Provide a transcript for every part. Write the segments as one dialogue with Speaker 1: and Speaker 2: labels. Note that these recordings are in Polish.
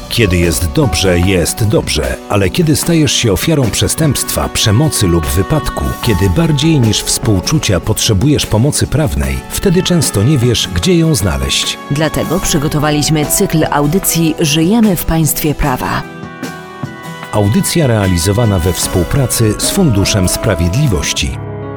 Speaker 1: Kiedy jest dobrze, ale kiedy stajesz się ofiarą przestępstwa, przemocy lub wypadku, kiedy bardziej niż współczucia potrzebujesz pomocy prawnej, wtedy często nie wiesz, gdzie ją znaleźć.
Speaker 2: Dlatego przygotowaliśmy cykl audycji Żyjemy w państwie prawa.
Speaker 1: Audycja realizowana we współpracy z Funduszem Sprawiedliwości.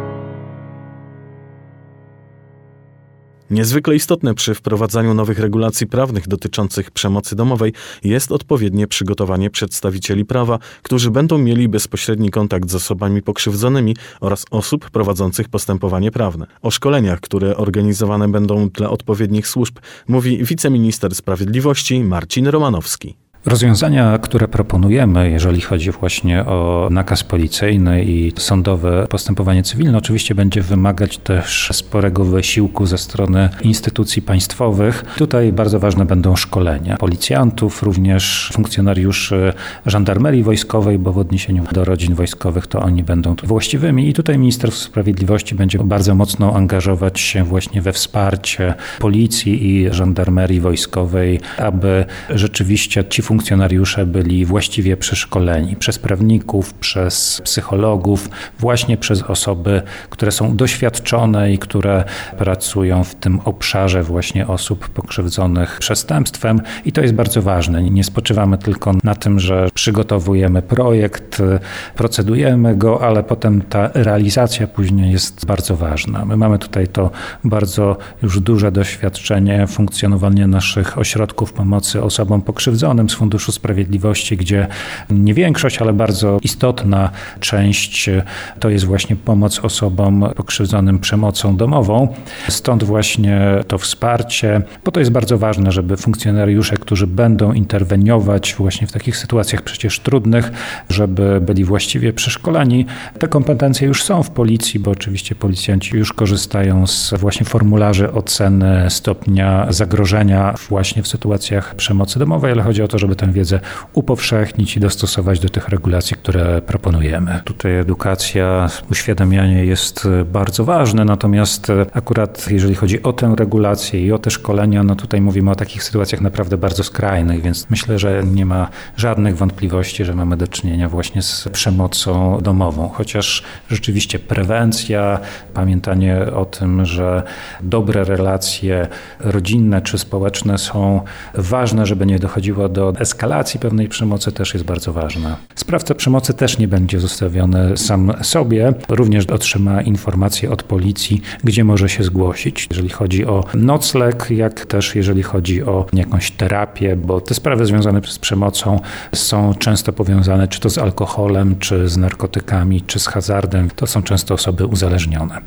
Speaker 3: Niezwykle istotne przy wprowadzaniu nowych regulacji prawnych dotyczących przemocy domowej jest odpowiednie przygotowanie przedstawicieli prawa, którzy będą mieli bezpośredni kontakt z osobami pokrzywdzonymi oraz osób prowadzących postępowanie prawne. O szkoleniach, które organizowane będą dla odpowiednich służb, mówi wiceminister sprawiedliwości Marcin Romanowski.
Speaker 4: Rozwiązania, które proponujemy, jeżeli chodzi właśnie o nakaz policyjny i sądowe postępowanie cywilne, oczywiście będzie wymagać też sporego wysiłku ze strony instytucji państwowych. Tutaj bardzo ważne będą szkolenia policjantów, również funkcjonariuszy żandarmerii wojskowej, bo w odniesieniu do rodzin wojskowych to oni będą właściwymi. I tutaj Ministerstwo Sprawiedliwości będzie bardzo mocno angażować się właśnie we wsparcie policji i żandarmerii wojskowej, aby rzeczywiście ci funkcjonariusze byli właściwie przeszkoleni przez prawników, przez psychologów, właśnie przez osoby, które są doświadczone i które pracują w tym obszarze właśnie osób pokrzywdzonych przestępstwem. I to jest bardzo ważne. Nie spoczywamy tylko na tym, że przygotowujemy projekt, procedujemy go, ale potem ta realizacja później jest bardzo ważna. My mamy tutaj to bardzo już duże doświadczenie funkcjonowania naszych ośrodków pomocy osobom pokrzywdzonym z Funduszu Sprawiedliwości, gdzie nie większość, ale bardzo istotna część to jest właśnie pomoc osobom pokrzywdzonym przemocą domową. Stąd właśnie to wsparcie, bo to jest bardzo ważne, żeby funkcjonariusze, którzy będą interweniować właśnie w takich sytuacjach przecież trudnych, żeby byli właściwie przeszkoleni. Te kompetencje już są w policji, bo oczywiście policjanci już korzystają z właśnie formularzy oceny stopnia zagrożenia właśnie w sytuacjach przemocy domowej, ale chodzi o to, żeby tę wiedzę upowszechnić i dostosować do tych regulacji, które proponujemy. Tutaj edukacja, uświadamianie jest bardzo ważne, natomiast akurat jeżeli chodzi o tę regulację i o te szkolenia, no tutaj mówimy o takich sytuacjach naprawdę bardzo skrajnych, więc myślę, że nie ma żadnych wątpliwości, że mamy do czynienia właśnie z przemocą domową. Chociaż rzeczywiście prewencja, pamiętanie o tym, że dobre relacje rodzinne czy społeczne są ważne, żeby nie dochodziło do eskalacji pewnej przemocy, też jest bardzo ważna. Sprawca przemocy też nie będzie zostawiony sam sobie. Również otrzyma informacje od policji, gdzie może się zgłosić. Jeżeli chodzi o nocleg, jak też jeżeli chodzi o jakąś terapię, bo te sprawy związane z przemocą są często powiązane czy to z alkoholem, czy z narkotykami, czy z hazardem. To są często osoby uzależnione.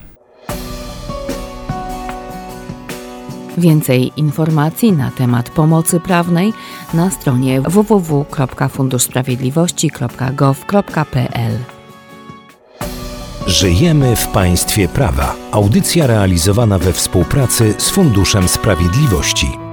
Speaker 2: Więcej informacji na temat pomocy prawnej na stronie www.funduszsprawiedliwości.gov.pl.
Speaker 1: Żyjemy w państwie prawa. Audycja realizowana we współpracy z Funduszem Sprawiedliwości.